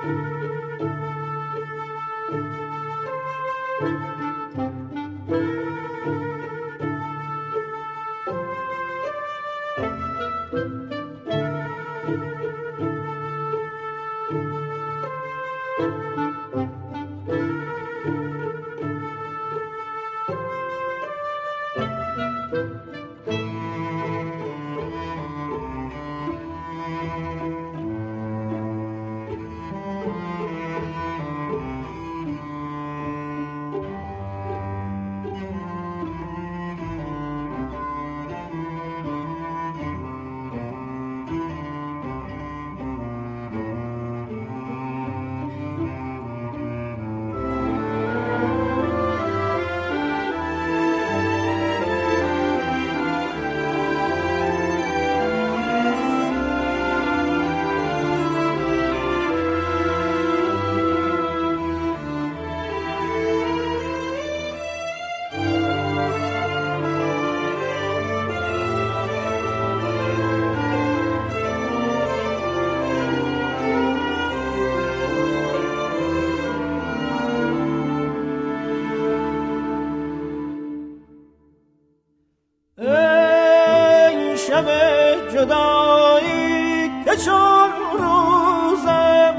جدایی که چون روزم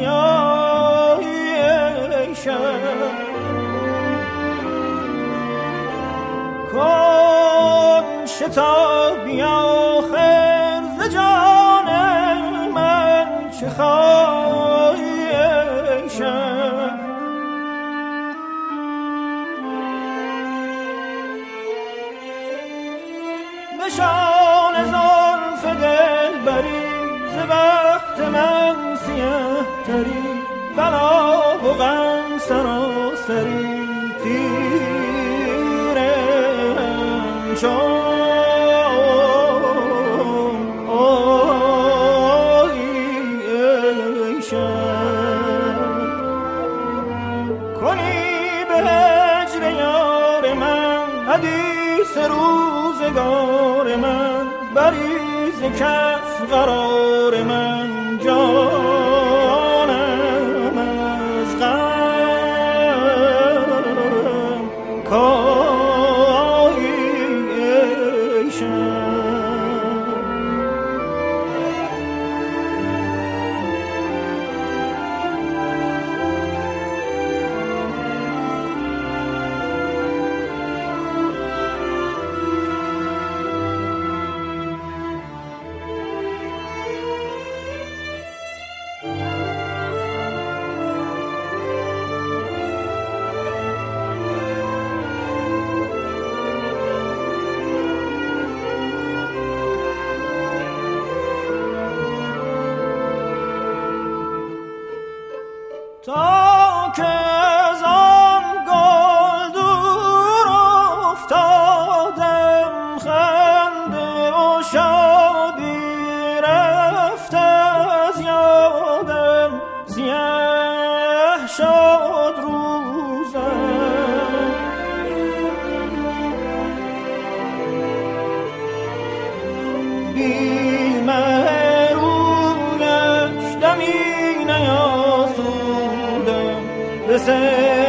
سیاهی شب کن شتابی آخر ز جان من چه خواهی شب نشان زلف دل بری ز بخت من سیه تری بلا و غم سراسری تیرم چون آیی شب کنی به هجر یار من حدیث روزگار من بریز کف قرار من جانم از غم کاهی شب تا که از آن گل دور افتادم خنده و شادی رفت از یادم سیاه شد روزم بی مهرویش دمی نیاسودم به